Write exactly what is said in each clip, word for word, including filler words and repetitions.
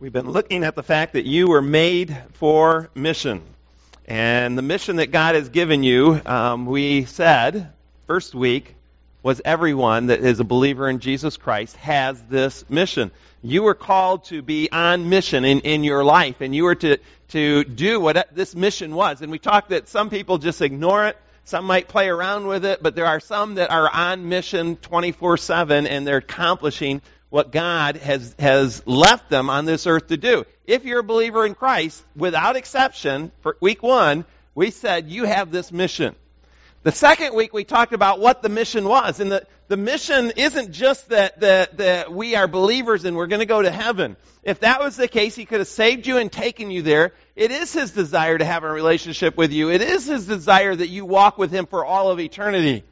We've been looking at the fact that you were made for mission. And the mission that God has given you, um, we said first week, was everyone that is a believer in Jesus Christ has this mission. You were called to be on mission in, in your life, and you were to, to do what this mission was. And we talked that some people just ignore it. Some might play around with it, but there are some that are on mission twenty-four seven, and they're accomplishing what God has, has left them on this earth to do. If you're a believer in Christ, without exception, for week one, we said you have this mission. The second week we talked about what the mission was. And the, the mission isn't just that, that, that we are believers and we're going to go to heaven. If that was the case, He could have saved you and taken you there. It is His desire to have a relationship with you. It is His desire that you walk with Him for all of eternity.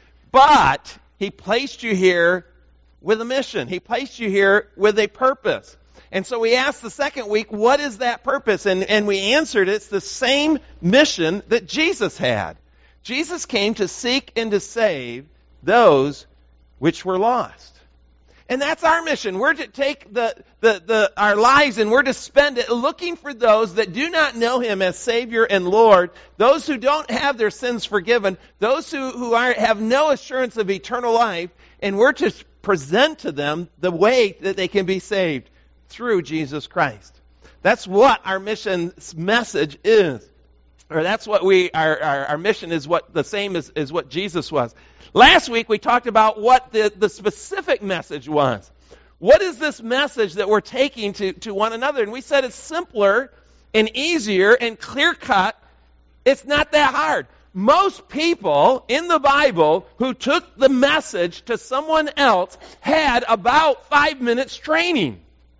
But He placed you here with a mission. He placed you here with a purpose. And so we asked the second week, what is that purpose? And, and we answered, it's the same mission that Jesus had. Jesus came to seek and to save those which were lost. And that's our mission. We're to take the, the, the, our lives and we're to spend it looking for those that do not know Him as Savior and Lord, those who don't have their sins forgiven, those who, who are, have no assurance of eternal life, and we're to present to them the way that they can be saved through Jesus Christ. That's what our mission's message is. Or that's what we, our, our, our mission is what the same as, as what Jesus was. Last week we talked about what the, the specific message was. What is this message that we're taking to, to one another? And we said it's simpler and easier and clear-cut. It's not that hard. Most people in the Bible who took the message to someone else had about five minutes training.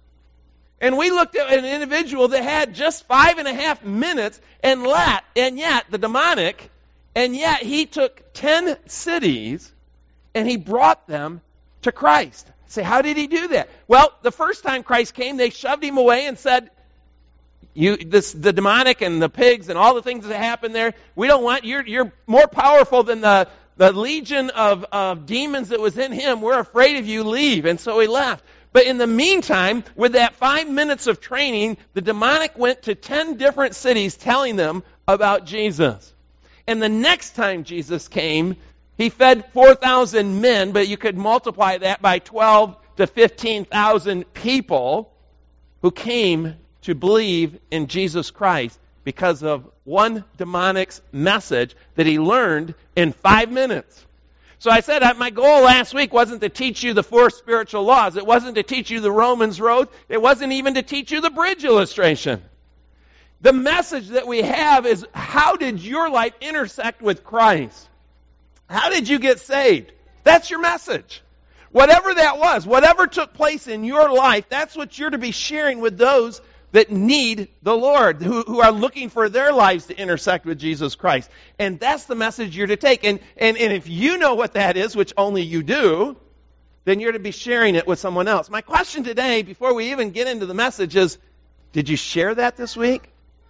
And we looked at an individual that had just five and a half minutes, and, let, and yet the demonic, and yet he took ten cities and he brought them to Christ. Say, how did he do that? Well, the first time Christ came, they shoved him away and said, "You, this, the demonic and the pigs and all the things that happened there, we don't want, you're, you're more powerful than the, the legion of, of demons that was in him. We're afraid of you, leave." And so he left. But in the meantime, with that five minutes of training, the demonic went to ten different cities telling them about Jesus. And the next time Jesus came, He fed four thousand men, but you could multiply that by twelve to fifteen thousand people who came to believe in Jesus Christ because of one demonic's message that he learned in five minutes. So I said my goal last week wasn't to teach you the four spiritual laws. It wasn't to teach you the Romans road. It wasn't even to teach you the bridge illustration. The message that we have is, how did your life intersect with Christ? How did you get saved? That's your message. Whatever that was, whatever took place in your life, that's what you're to be sharing with those that need the Lord, who, who are looking for their lives to intersect with Jesus Christ. And that's the message you're to take. And, and, and if you know what that is, which only you do, then you're to be sharing it with someone else. My question today, before we even get into the message, is, did you share that this week?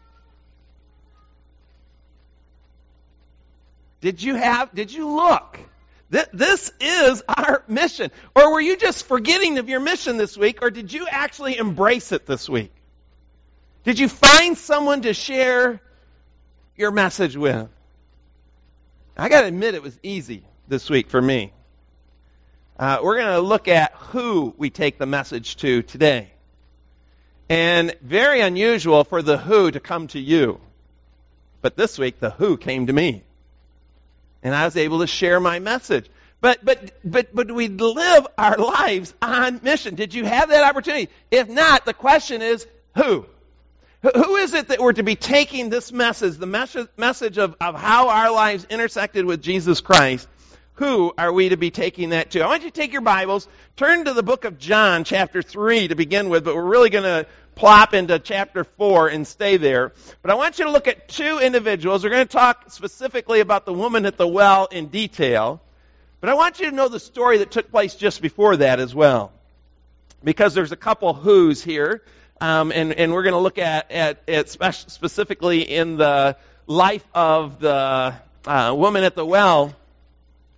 Did you have, did you look? Th- this is our mission. Or were you just forgetting of your mission this week, or did you actually embrace it this week? Did you find someone to share your message with? I got to admit, it was easy this week for me. Uh, we're going to look at who we take the message to today. And very unusual for the who to come to you. But this week, the who came to me. And I was able to share my message. But but but but we live our lives on mission. Did you have that opportunity? If not, the question is, who? Who is it that we're to be taking this message, the mes- message of, of how our lives intersected with Jesus Christ? Who are we to be taking that to? I want you to take your Bibles, turn to the book of John, chapter three to begin with, but we're really going to plop into chapter four and stay there. But I want you to look at two individuals. We're going to talk specifically about the woman at the well in detail, but I want you to know the story that took place just before that as well, because there's a couple who's here. Um, and, and we're going to look at, at, at spe- specifically in the life of the uh, woman at the well.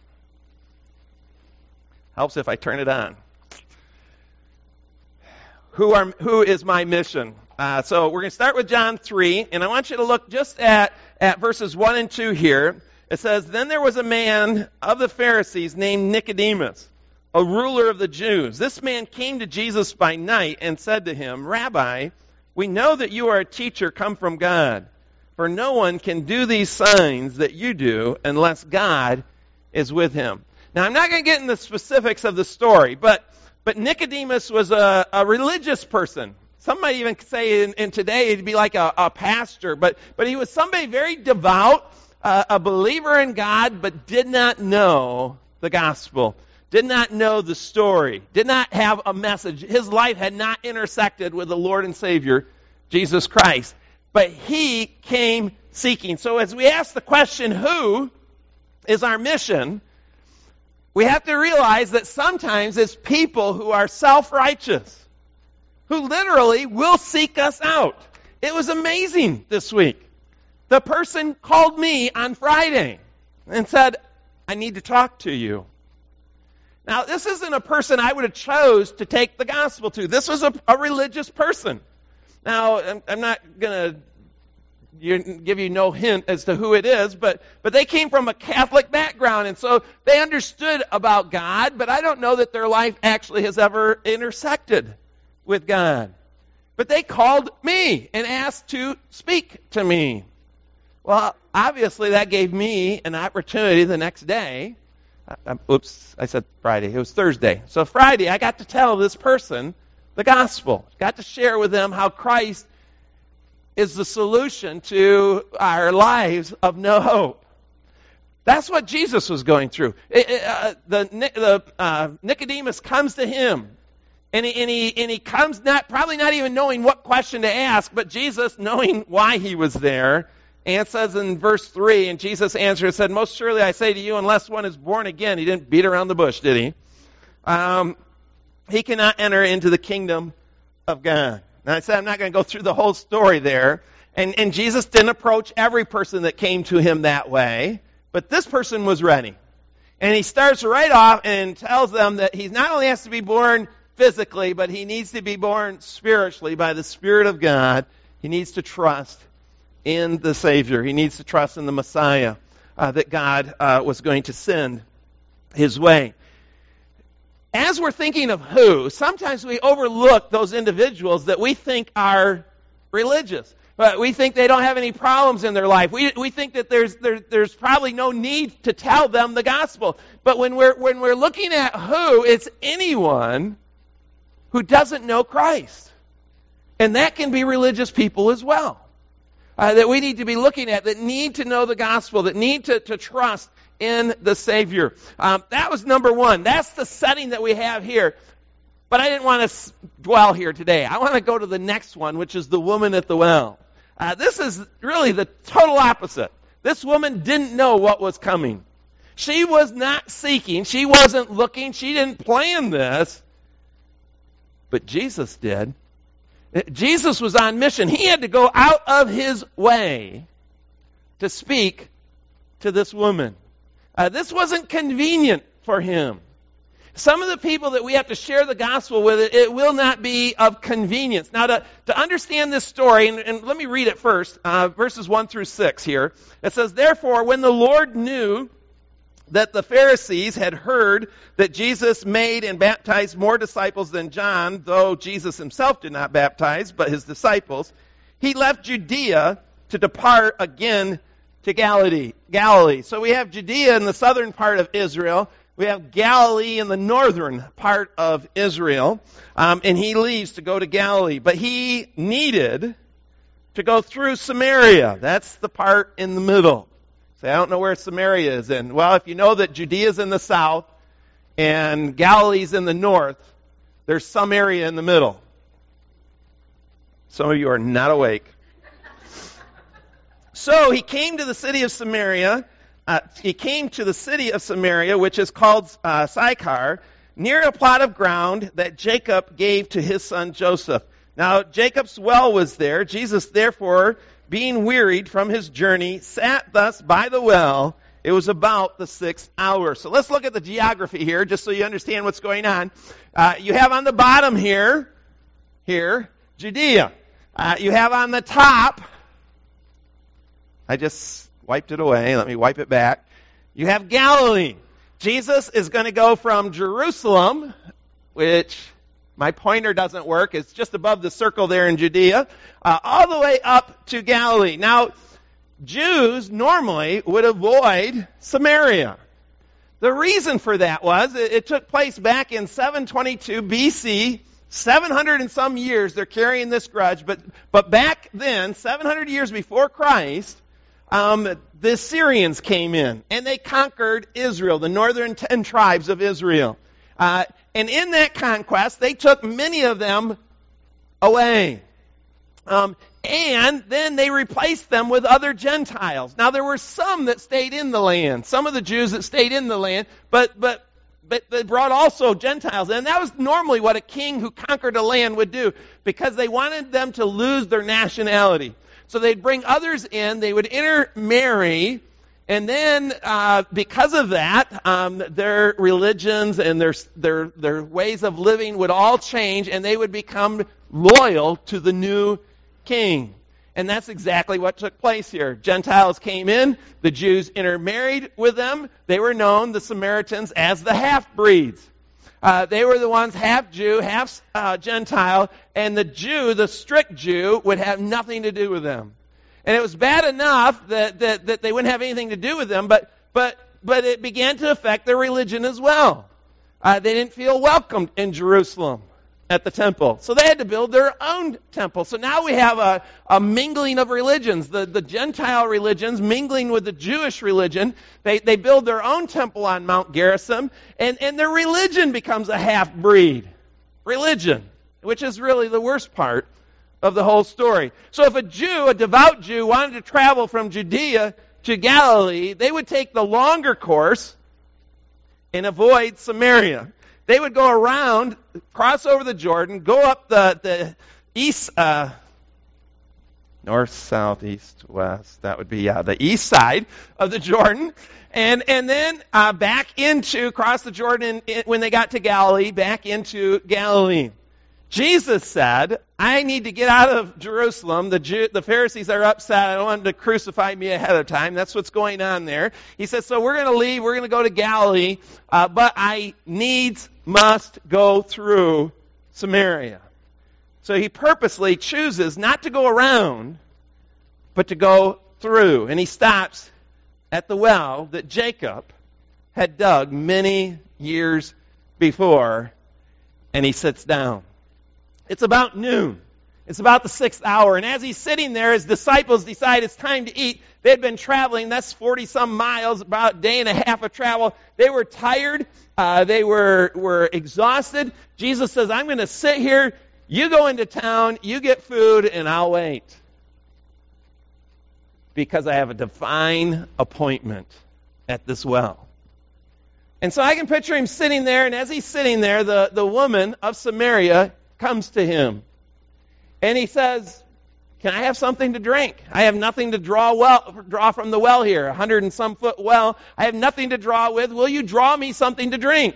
Helps if I turn it on. who are who is my mission? Uh, so we're going to start with John three, and I want you to look just at, at verses one and two here. It says, "Then there was a man of the Pharisees named Nicodemus, a ruler of the Jews. This man came to Jesus by night and said to him, 'Rabbi, we know that you are a teacher come from God, for no one can do these signs that you do unless God is with him.'" Now, I'm not going to get into the specifics of the story, but but Nicodemus was a, a religious person. Some might even say in, in today he'd be like a, a pastor, but, but he was somebody very devout, uh, a believer in God, but did not know the gospel, did not know the story, did not have a message. His life had not intersected with the Lord and Savior, Jesus Christ. But he came seeking. So as we ask the question, who is our mission? We have to realize that sometimes it's people who are self-righteous, who literally will seek us out. It was amazing this week. The person called me on Friday and said, "I need to talk to you." Now, this isn't a person I would have chose to take the gospel to. This was a, a religious person. Now, I'm, I'm not going to give you no hint as to who it is, but, but they came from a Catholic background, and so they understood about God, but I don't know that their life actually has ever intersected with God. But they called me and asked to speak to me. Well, obviously that gave me an opportunity the next day. Uh, oops, I said Friday. It was Thursday. So Friday, I got to tell this person the gospel. Got to share with them how Christ is the solution to our lives of no hope. That's what Jesus was going through. It, it, uh, the the uh, Nicodemus comes to him, and he, and he and he comes not probably not even knowing what question to ask, but Jesus, knowing why he was there, and it says in verse three, and Jesus answered and said, "Most surely I say to you, unless one is born again," he didn't beat around the bush, did he? Um, he cannot enter into the kingdom of God. Now, I said I'm not going to go through the whole story there. And, and Jesus didn't approach every person that came to him that way. But this person was ready. And he starts right off and tells them that he not only has to be born physically, but he needs to be born spiritually by the Spirit of God. He needs to trust in the Savior. He needs to trust in the Messiah uh, that God uh, was going to send his way. As we're thinking of who, sometimes we overlook those individuals that we think are religious. But we think they don't have any problems in their life. We we think that there's there, there's probably no need to tell them the gospel. But when we're when we're looking at who, it's anyone who doesn't know Christ. And that can be religious people as well. Uh, that we need to be looking at, that need to know the gospel, that need to, to trust in the Savior. Um, that was number one. That's the setting that we have here. But I didn't want to dwell here today. I want to go to the next one, which is the woman at the well. Uh, this is really the total opposite. This woman didn't know what was coming. She was not seeking. She wasn't looking. She didn't plan this. But Jesus did. Jesus was on mission. He had to go out of his way to speak to this woman. Uh, this wasn't convenient for him. Some of the people that we have to share the gospel with, it, it will not be of convenience. Now, to, to understand this story, and, and let me read it first, uh, verses one through six here. It says, "Therefore, when the Lord knew that the Pharisees had heard that Jesus made and baptized more disciples than John, though Jesus himself did not baptize, but his disciples, he left Judea to depart again to Galilee. Galilee. So we have Judea in the southern part of Israel. We have Galilee in the northern part of Israel. Um, and he leaves to go to Galilee. But he needed to go through Samaria. That's the part in the middle. Say, I don't know where Samaria is in. Well, if you know that Judea's in the south and Galilee's in the north, there's some area in the middle. Some of you are not awake. So he came to the city of Samaria. Uh, he came to the city of Samaria, which is called uh, Sychar, near a plot of ground that Jacob gave to his son Joseph. Now, Jacob's well was there. Jesus, therefore, being wearied from his journey, sat thus by the well. It was about the sixth hour. So let's look at the geography here, just so you understand what's going on. Uh, you have on the bottom here, here, Judea. Uh, you have on the top, I just wiped it away. Let me wipe it back. You have Galilee. Jesus is going to go from Jerusalem, which my pointer doesn't work. It's just above the circle there in Judea, uh, all the way up to Galilee. Now, Jews normally would avoid Samaria. The reason for that was it, it took place back in seven twenty-two B C, seven hundred and some years they're carrying this grudge, but, but back then, seven hundred years before Christ, um, the Assyrians came in and they conquered Israel, the northern ten tribes of Israel. Uh, and in that conquest, they took many of them away. Um, and then they replaced them with other Gentiles. Now, there were some that stayed in the land, some of the Jews that stayed in the land, but but but they brought also Gentiles in. And that was normally what a king who conquered a land would do, because they wanted them to lose their nationality. So they'd bring others in, they would intermarry, and then uh, because of that, um, their religions and their their their ways of living would all change, and they would become loyal to the new king. And that's exactly what took place here. Gentiles came in, the Jews intermarried with them. They were known, the Samaritans, as the half-breeds. Uh, they were the ones half Jew, half uh, Gentile, and the Jew, the strict Jew, would have nothing to do with them. And it was bad enough that, that, that they wouldn't have anything to do with them, but but but it began to affect their religion as well. Uh, they didn't feel welcomed in Jerusalem at the temple. So they had to build their own temple. So now we have a, a mingling of religions. The, the Gentile religions mingling with the Jewish religion. They, they build their own temple on Mount Gerizim, and, and their religion becomes a half-breed religion, which is really the worst part of the whole story. So if a Jew, a devout Jew, wanted to travel from Judea to Galilee, they would take the longer course and avoid Samaria. They would go around, cross over the Jordan, go up the, the east, uh, north, south, east, west, that would be, yeah, the east side of the Jordan, and, and then uh, back into, cross the Jordan in, when they got to Galilee, back into Galilee. Jesus said, I need to get out of Jerusalem. The Jew, the Pharisees are upset. I don't want them to crucify me ahead of time. That's what's going on there. He says, so we're going to leave. We're going to go to Galilee, uh, but I needs must go through Samaria. So he purposely chooses not to go around, but to go through. And he stops at the well that Jacob had dug many years before, and he sits down. It's about noon. It's about the sixth hour. And as he's sitting there, his disciples decide it's time to eat. They'd been traveling. That's forty-some miles, about a day and a half of travel. They were tired. Uh, they were, were exhausted. Jesus says, I'm going to sit here. You go into town. You get food, and I'll wait. Because I have a divine appointment at this well. And so I can picture him sitting there, and as he's sitting there, the, the woman of Samaria comes to him. And he says, can I have something to drink? I have nothing to draw well, draw from the well here, a hundred and some foot well. I have nothing to draw with. Will you draw me something to drink?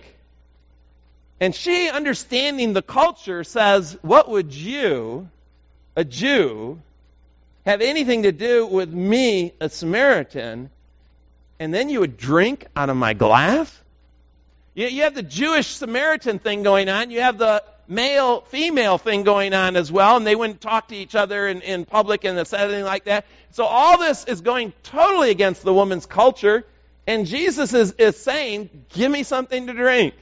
And she, understanding the culture, says, what would you, a Jew, have anything to do with me, a Samaritan, and then you would drink out of my glass? You, you have the Jewish Samaritan thing going on. You have the male-female thing going on as well, and they wouldn't talk to each other in, in public in a setting like that. So all this is going totally against the woman's culture, and Jesus is, is saying, give me something to drink.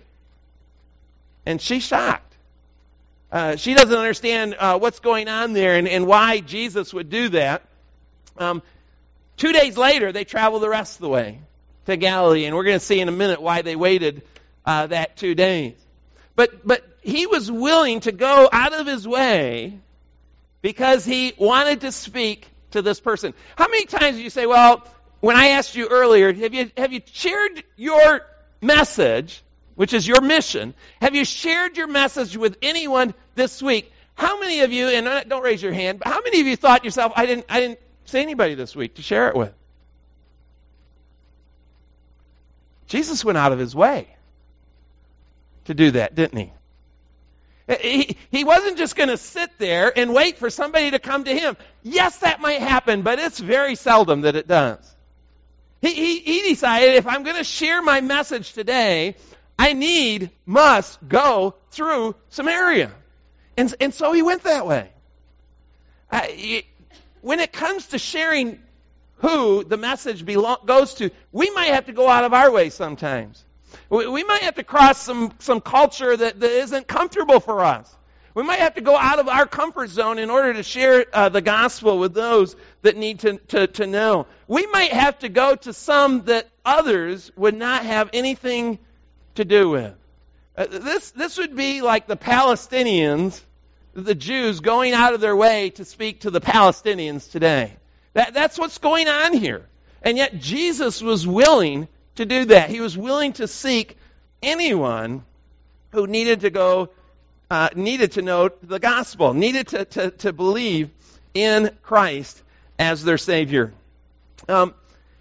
And she's shocked. Uh, she doesn't understand uh, what's going on there and, and why Jesus would do that. Um, two days later, they travel the rest of the way to Galilee, and we're going to see in a minute why they waited uh, that two days. But but he was willing to go out of his way because he wanted to speak to this person. How many times do you say, well, when I asked you earlier, have you have you shared your message, which is your mission, have you shared your message with anyone this week? How many of you, and don't raise your hand, but how many of you thought yourself, I didn't I didn't say anybody this week to share it with? Jesus went out of his way to do that, didn't he? He, he wasn't just going to sit there and wait for somebody to come to him. Yes, that might happen, but it's very seldom that it does. He, he, he decided, if I'm going to share my message today, I need, must go through Samaria. And, and so he went that way. Uh, he, when it comes to sharing who the message belong, goes to, we might have to go out of our way sometimes. We, we might have to cross some, some culture that, that isn't comfortable for us. We might have to go out of our comfort zone in order to share uh, the gospel with those that need to, to, to know. We might have to go to some that others would not have anything to do with. Uh, this, this would be like the Palestinians, the Jews, going out of their way to speak to the Palestinians today. That, that's what's going on here. And yet Jesus was willing to do that. He was willing to seek anyone who needed to go, uh, needed to know the gospel, needed to, to, to believe in Christ as their Savior. Um,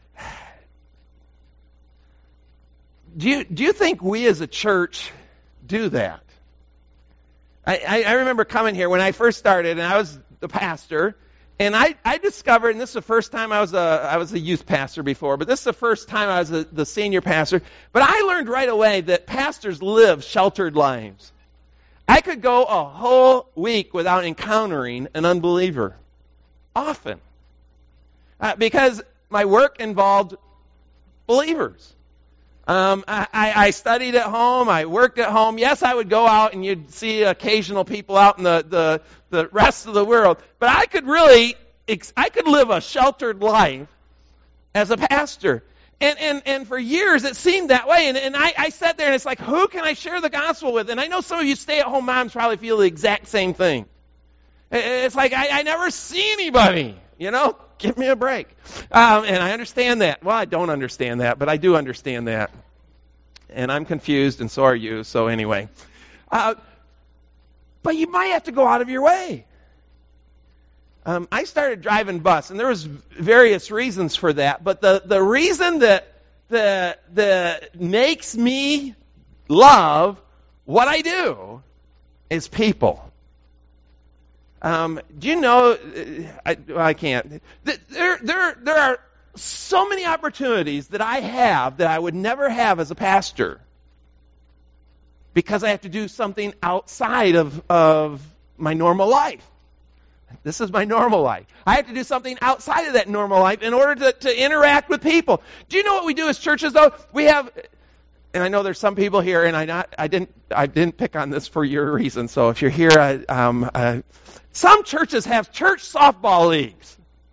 do you do you think we as a church do that? I, I, I remember coming here when I first started, and I was the pastor. And I, I discovered, and this is the first time I was a I was a youth pastor before, but this is the first time I was a, the senior pastor. But I learned right away that pastors live sheltered lives. I could go a whole week without encountering an unbeliever, often, uh, because my work involved believers. Um, I, I studied at home. I worked at home. Yes, I would go out and you'd see occasional people out in the, the, the rest of the world. But I could really, I could live a sheltered life as a pastor. And and, and for years it seemed that way. And, and I, I sat there and it's like, who can I share the gospel with? And I know some of you stay-at-home moms probably feel the exact same thing. It's like, I, I never see anybody, you know? Give me a break. Um, and I understand that. Well, I don't understand that, but I do understand that. And I'm confused, and so are you. So anyway. Uh, but you might have to go out of your way. Um, I started driving bus, and there was various reasons for that. But the, the reason that, that, that makes me love what I do is people. Um, do you know, I, I can't, there, there, there are so many opportunities that I have that I would never have as a pastor because I have to do something outside of, of my normal life. This is my normal life. I have to do something outside of that normal life in order to, to interact with people. Do you know what we do as churches, though? We have, and I know there's some people here, and I not, I didn't, I didn't pick on this for your reason. So if you're here, I, um, uh, some churches have church softball leagues.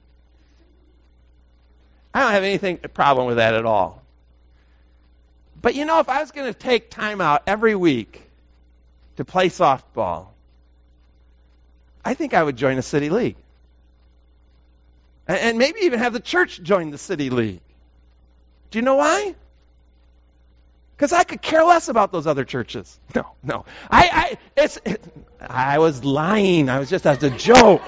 I don't have anything problem with that at all. But you know, if I was going to take time out every week to play softball, I think I would join a city league. And maybe even have the church join the city league. Do you know why? Because I could care less about those other churches. No, no. I, I, it's, it, I was lying. I was just as a joke.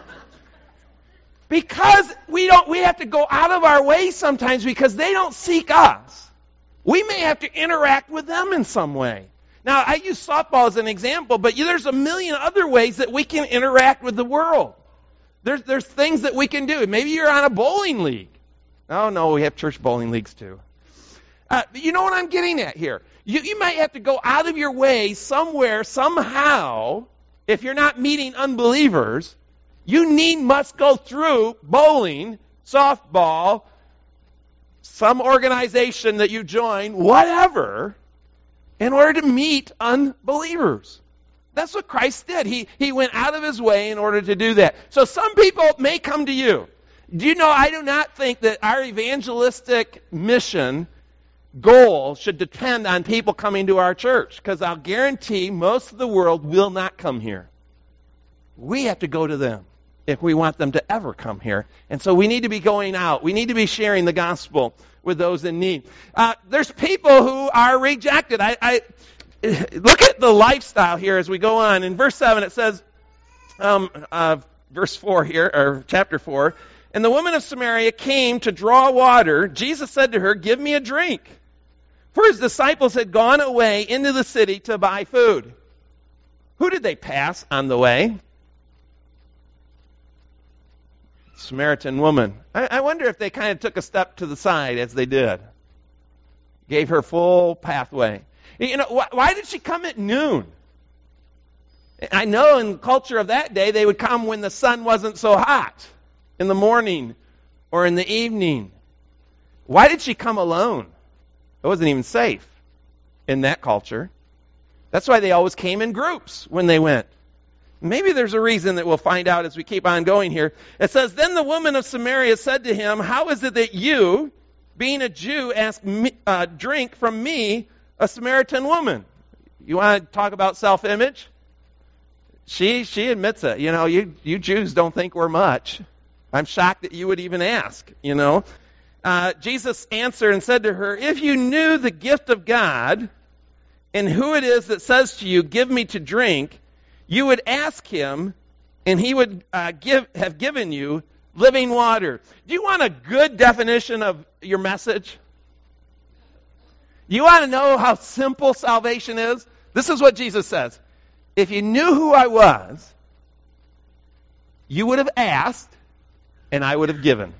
Because we don't, we have to go out of our way sometimes because they don't seek us. We may have to interact with them in some way. Now, I use softball as an example, but there's a million other ways that we can interact with the world. There's, there's things that we can do. Maybe you're on a bowling league. Oh, no, we have church bowling leagues too. Uh, you know what I'm getting at here? You, you might have to go out of your way somewhere, somehow, if you're not meeting unbelievers. You need, must go through bowling, softball, some organization that you join, whatever, in order to meet unbelievers. That's what Christ did. He, he went out of his way in order to do that. So some people may come to you. Do you know, I do not think that our evangelistic mission goal should depend on people coming to our church, because I'll guarantee most of the world will not come here. We have to go to them if we want them to ever come here. And so we need to be going out. We need to be sharing the gospel with those in need. Uh, there's people who are rejected. I, I look at the lifestyle here as we go on. In verse seven it says, um, uh, verse four here, or chapter four, and the woman of Samaria came to draw water. Jesus said to her, "Give me a drink." For his disciples had gone away into the city to buy food. Who did they pass on the way? Samaritan woman. I, I wonder if they kind of took a step to the side as they did. Gave her full pathway. You know, wh- why did she come at noon? I know in the culture of that day, they would come when the sun wasn't so hot, in the morning or in the evening. Why did she come alone? It wasn't even safe in that culture. That's why they always came in groups when they went. Maybe there's a reason that we'll find out as we keep on going here. It says, then the woman of Samaria said to him, how is it that you, being a Jew, ask me, uh, drink from me, a Samaritan woman? You want to talk about self-image? She she admits it. You know, you, you Jews don't think we're much. I'm shocked that you would even ask, you know. Uh, Jesus answered and said to her, if you knew the gift of God and who it is that says to you, give me to drink, you would ask him, and he would uh, give have given you living water. Do you want a good definition of your message? You want to know how simple salvation is? This is what Jesus says. If you knew who I was, you would have asked, and I would have given.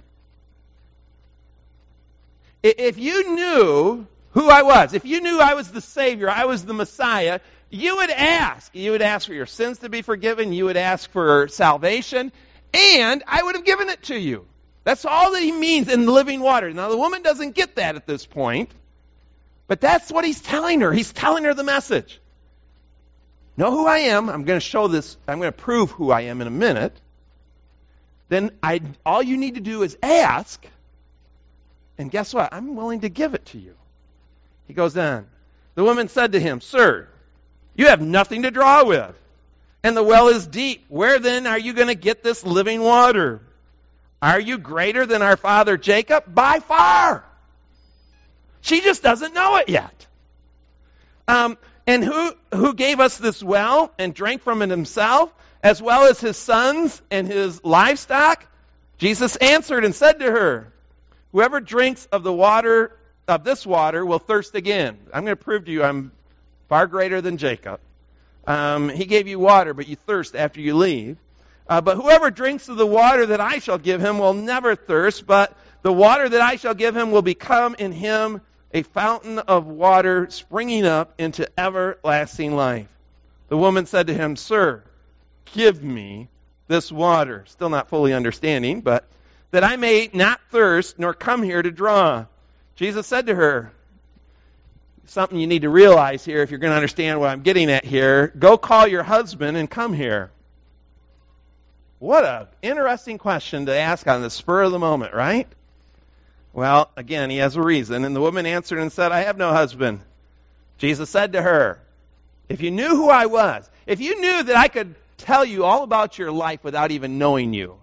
If you knew who I was, if you knew I was the Savior, I was the Messiah, you would ask. You would ask for your sins to be forgiven. You would ask for salvation. And I would have given it to you. That's all that he means in living water. Now, the woman doesn't get that at this point. But that's what he's telling her. He's telling her the message. Know who I am. I'm going to show this. I'm going to prove who I am in a minute. Then I, all you need to do is ask. And guess what? I'm willing to give it to you. He goes on. The woman said to him, Sir, you have nothing to draw with, and the well is deep. Where then are you going to get this living water? Are you greater than our father Jacob? By far. She just doesn't know it yet. Um, and who, who gave us this well and drank from it himself, as well as his sons and his livestock? Jesus answered and said to her, whoever drinks of the water, of this water, will thirst again. I'm going to prove to you I'm far greater than Jacob. Um, he gave you water, but you thirst after you leave. Uh, but whoever drinks of the water that I shall give him will never thirst, but the water that I shall give him will become in him a fountain of water springing up into everlasting life. The woman said to him, Sir, give me this water. Still not fully understanding, but that I may not thirst nor come here to draw. Jesus said to her, something you need to realize here if you're going to understand what I'm getting at here, go call your husband and come here. What an interesting question to ask on the spur of the moment, right? Well, again, he has a reason. And the woman answered and said, I have no husband. Jesus said to her, if you knew who I was, if you knew that I could tell you all about your life without even knowing you,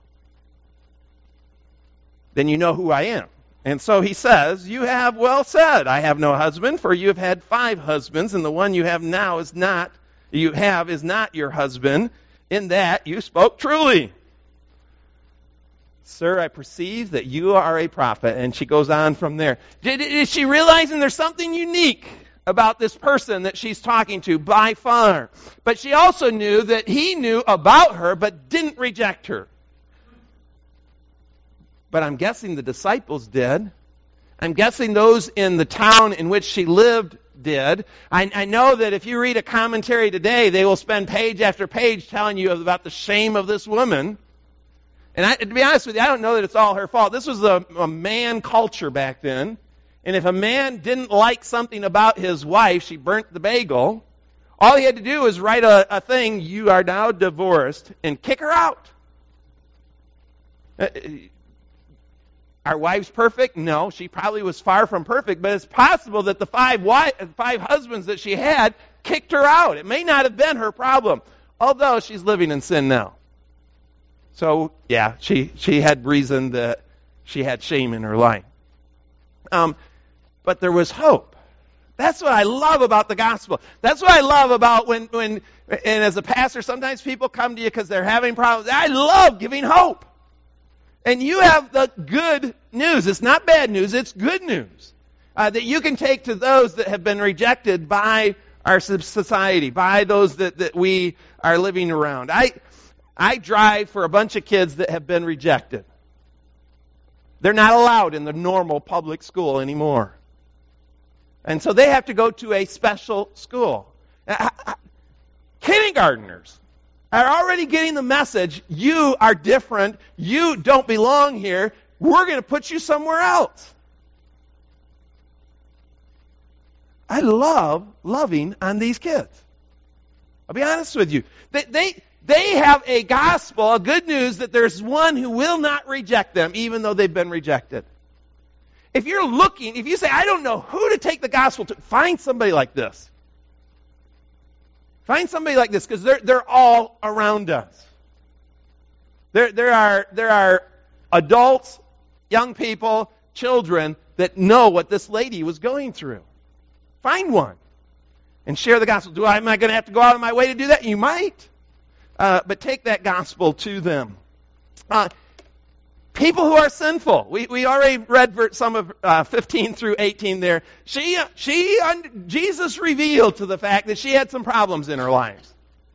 then you know who I am. And so he says, you have well said, I have no husband, for you have had five husbands, and the one you have now is not, you have is not your husband. In that you spoke truly. Sir, I perceive that you are a prophet. And she goes on from there. Is she realizing there's something unique about this person that she's talking to by far? But she also knew that he knew about her but didn't reject her. But I'm guessing the disciples did. I'm guessing those in the town in which she lived did. I, I know that if you read a commentary today, they will spend page after page telling you about the shame of this woman. And I, to be honest with you, I don't know that it's all her fault. This was a, a man culture back then. And if a man didn't like something about his wife, she burnt the bagel, all he had to do was write a, a thing, you are now divorced, and kick her out. Uh, Are wives perfect? No, she probably was far from perfect, but it's possible that the five wives, five husbands that she had kicked her out. It may not have been her problem, although she's living in sin now. So, yeah, she, she had reason that she had shame in her life. Um, but there was hope. That's what I love about the gospel. That's what I love about when, when and as a pastor, sometimes people come to you because they're having problems. I love giving hope. And you have the good news. It's not bad news. It's good news uh, that you can take to those that have been rejected by our society, by those that, that we are living around. I, I drive for a bunch of kids that have been rejected. They're not allowed in the normal public school anymore. And so they have to go to a special school. Kindergartners are already getting the message, you are different, you don't belong here, we're going to put you somewhere else. I love loving on these kids. I'll be honest with you. They, they, they have a gospel, a good news that there's one who will not reject them, even though they've been rejected. If you're looking, if you say, I don't know who to take the gospel to, find somebody like this. Find somebody like this, because they're, they're all around us. There, there are, there are adults, young people, children that know what this lady was going through. Find one and share the gospel. Do I, am I going to have to go out of my way to do that? You might. Uh, but take that gospel to them. Uh, people who are sinful. We we already read some of uh, fifteen through eighteen there. She, she, Jesus revealed to the fact that she had some problems in her life.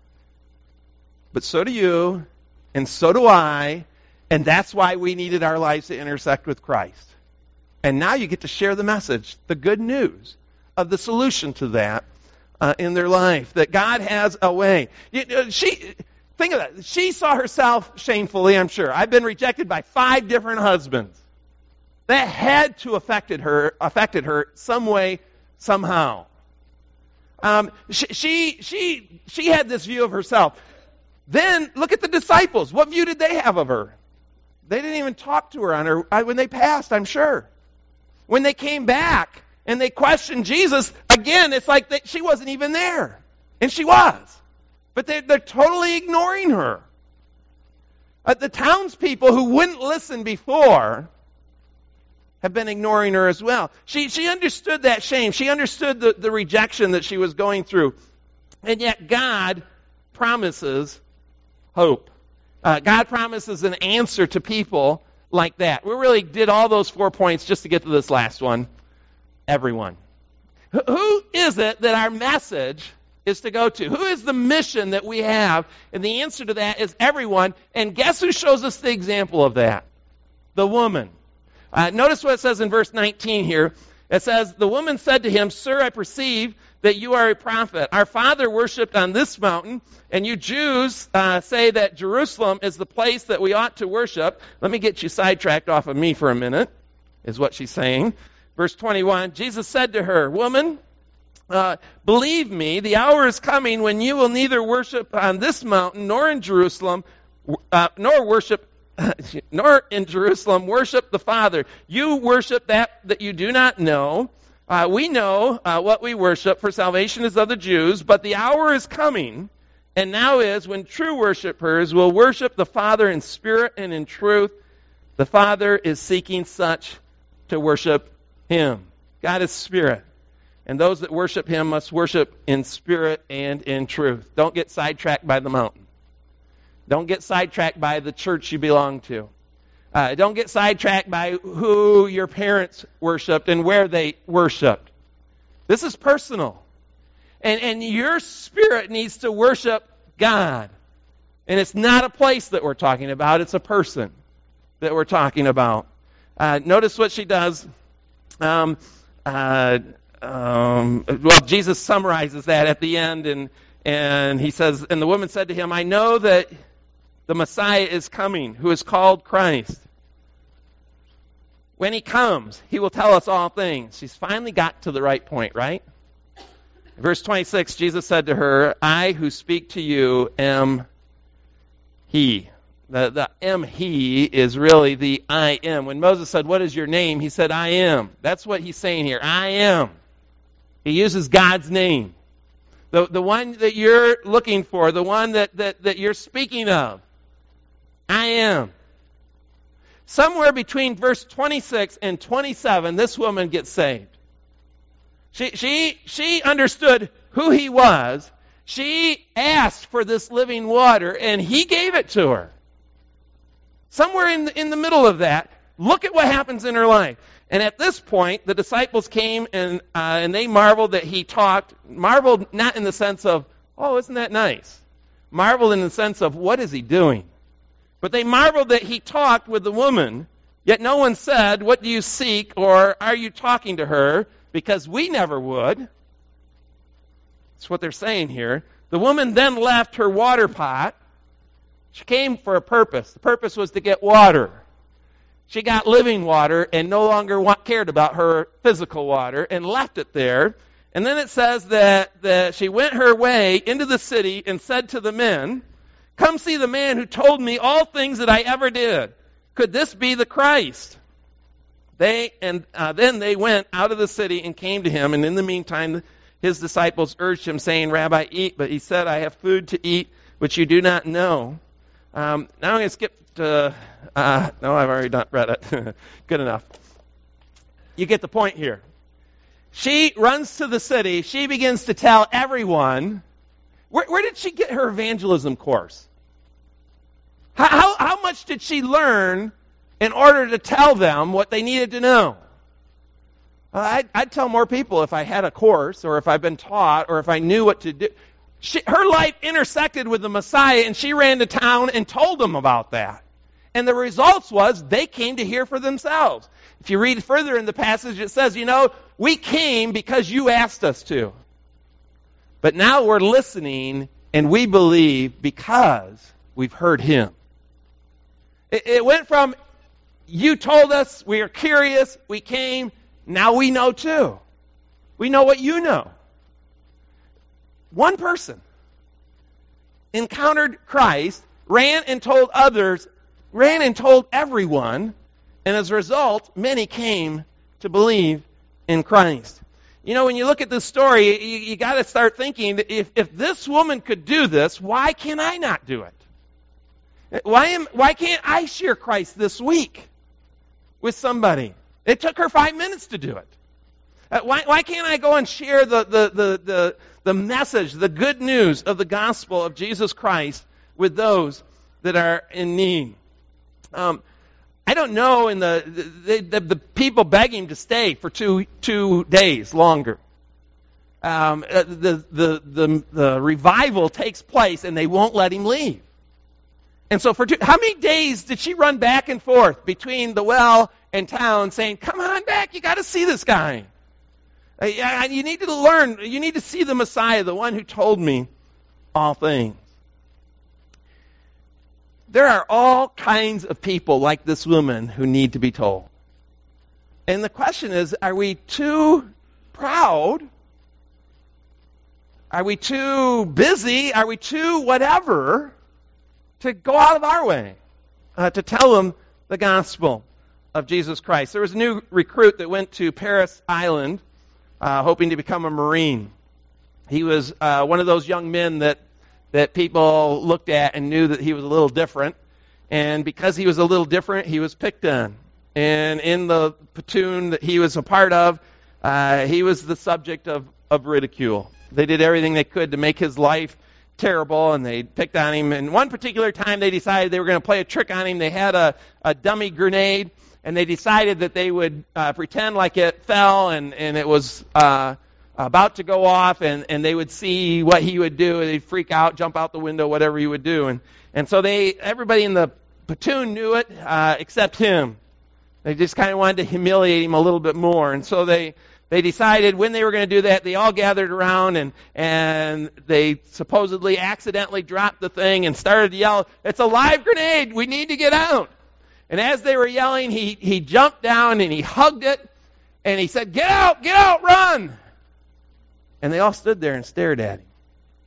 But so do you, and so do I, and that's why we needed our lives to intersect with Christ. And now you get to share the message, the good news of the solution to that uh, in their life, that God has a way. You, uh, she, think of that. She saw herself shamefully, I'm sure. I've been rejected by five different husbands. That had to affected her, affected her some way, somehow. Um, she, she, she, she had this view of herself. Then look at the disciples. What view did they have of her? They didn't even talk to her on her when they passed, I'm sure. When they came back and they questioned Jesus, again, it's like they, she wasn't even there. And she was. But they're, they're totally ignoring her. Uh, the townspeople who wouldn't listen before have been ignoring her as well. She, she understood that shame. She understood the, the rejection that she was going through. And yet God promises hope. Uh, God promises an answer to people like that. We really did all those four points just to get to this last one. Everyone. Who is it that our message is to go to? Who is the mission that we have? And the answer to that is everyone. And guess who shows us the example of that? The woman. Uh, notice what it says in verse nineteen here. It says, the woman said to him, Sir, I perceive that you are a prophet. Our father worshipped on this mountain, and you Jews uh, say that Jerusalem is the place that we ought to worship. Let me get you sidetracked off of me for a minute, is what she's saying. Verse twenty-one, Jesus said to her, Woman, uh, believe me, the hour is coming when you will neither worship on this mountain nor in Jerusalem, uh, nor worship, nor in Jerusalem worship the Father. You worship that that you do not know. Uh, we know uh, what we worship, for salvation is of the Jews, but the hour is coming, and now is, when true worshipers will worship the Father in spirit and in truth. The Father is seeking such to worship Him. God is spirit, and those that worship Him must worship in spirit and in truth. Don't get sidetracked by the mountain. Don't get sidetracked by the church you belong to. Uh, don't get sidetracked by who your parents worshiped and where they worshiped. This is personal. And, and your spirit needs to worship God. And it's not a place that we're talking about. It's a person that we're talking about. Uh, notice what she does. Um, uh, um, well, Jesus summarizes that at the end. And, and he says, and the woman said to him, I know that the Messiah is coming, who is called Christ. When He comes, He will tell us all things. She's finally got to the right point, right? Verse twenty-six, Jesus said to her, I who speak to you am He. The, the am He is really the I am. When Moses said, what is your name? He said, I am. That's what he's saying here. I am. He uses God's name. The, the one that you're looking for, the one that, that, that you're speaking of. I am. Somewhere between verse twenty-six and twenty-seven, this woman gets saved. She, she, she understood who He was. She asked for this living water, and He gave it to her. Somewhere in the, in the middle of that, look at what happens in her life. And at this point, the disciples came and uh, and they marveled that he talked. Marveled not in the sense of, oh, isn't that nice? Marveled in the sense of, what is he doing? But they marveled that he talked with the woman, yet no one said, what do you seek, or are you talking to her? Because we never would. That's what they're saying here. The woman then left her water pot. She came for a purpose. The purpose was to get water. She got living water and no longer cared about her physical water and left it there. And then it says that, that she went her way into the city and said to the men, come see the man who told me all things that I ever did. Could this be the Christ? They and uh, then they went out of the city and came to him. And in the meantime, his disciples urged him, saying, Rabbi, eat. But he said, I have food to eat which you do not know. Um, now I'm going to skip to... Uh, no, I've already done, read it. Good enough. You get the point here. She runs to the city. She begins to tell everyone. Where, where did she get her evangelism course? How, how, how much did she learn in order to tell them what they needed to know? Uh, I'd, I'd tell more people if I had a course or if I'd been taught or if I knew what to do. She, her life intersected with the Messiah, and she ran to town and told them about that. And the results was they came to hear for themselves. If you read further in the passage, it says, you know, we came because you asked us to. But now we're listening, and we believe because we've heard him. It, it went from, you told us, we are curious, we came, now we know too. We know what you know. One person encountered Christ, ran and told others, ran and told everyone, and as a result, many came to believe in Christ. You know, when you look at this story, you, you got to start thinking, that if, if this woman could do this, why can I not do it? Why am why can't I share Christ this week with somebody? It took her five minutes to do it. Uh, why why can't I go and share the, the, the, the, the message, the good news of the gospel of Jesus Christ with those that are in need? Um, I don't know in the the, the the people beg him to stay for two two days longer. Um, the, the the the revival takes place and they won't let him leave. And so for two, how many days did she run back and forth between the well and town, saying, "Come on back, you got to see this guy. Uh, you need to learn. You need to see the Messiah, the one who told me all things." There are all kinds of people like this woman who need to be told. And the question is, are we too proud? Are we too busy? Are we too whatever to go out of our way uh, to tell them the gospel of Jesus Christ? There was a new recruit that went to Paris Island uh, hoping to become a Marine. He was uh, one of those young men that that people looked at and knew that he was a little different. And because he was a little different, he was picked on. And in the platoon that he was a part of, uh, he was the subject of, of ridicule. They did everything they could to make his life terrible, and they picked on him. And one particular time they decided they were going to play a trick on him. They had a, a dummy grenade, and they decided that they would uh, pretend like it fell and, and it was... Uh, about to go off, and, and they would see what he would do, and they'd freak out, jump out the window, whatever he would do. And and so they, everybody in the platoon knew it, uh, except him. They just kind of wanted to humiliate him a little bit more. And so they, they decided when they were going to do that, they all gathered around, and, and they supposedly accidentally dropped the thing and started to yell, "It's a live grenade! We need to get out!" And as they were yelling, he, he jumped down and he hugged it, and he said, "Get out! Get out! Run!" And they all stood there and stared at him.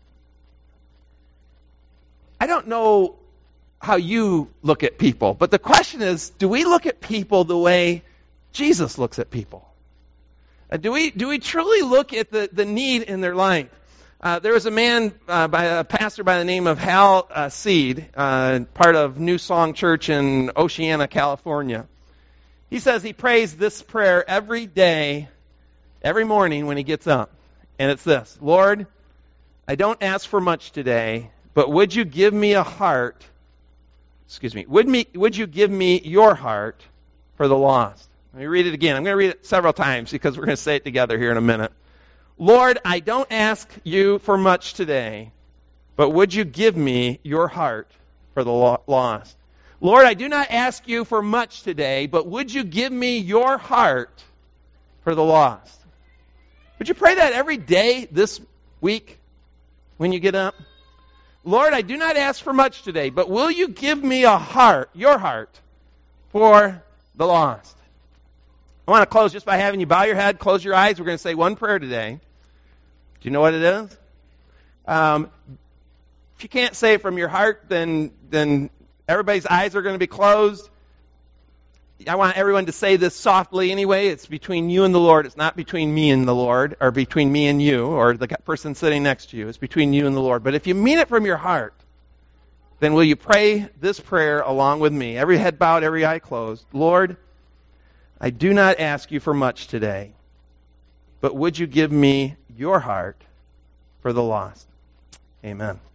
I don't know how you look at people, but the question is, do we look at people the way Jesus looks at people? Uh, do we do we truly look at the, the need in their life? Uh, there was a man, uh, by a pastor by the name of Hal uh, Seed, uh, part of New Song Church in Oceana, California. He says he prays this prayer every day, every morning when he gets up. And it's this: "Lord, I don't ask for much today, but would you give me a heart, excuse me, would me, would you give me your heart for the lost?" Let me read it again. I'm going to read it several times because we're going to say it together here in a minute. Lord, I don't ask you for much today, but would you give me your heart for the lo- lost? Lord, I do not ask you for much today, but would you give me your heart for the lost? Would you pray that every day this week when you get up? Lord, I do not ask for much today, but will you give me a heart, your heart, for the lost? I want to close just by having you bow your head, close your eyes. We're going to say one prayer today. Do you know what it is? Um, if you can't say it from your heart, then then everybody's eyes are going to be closed. I want everyone to say this softly anyway. It's between you and the Lord. It's not between me and the Lord, or between me and you, or the person sitting next to you. It's between you and the Lord. But if you mean it from your heart, then will you pray this prayer along with me? Every head bowed, every eye closed. Lord, I do not ask you for much today, but would you give me your heart for the lost? Amen.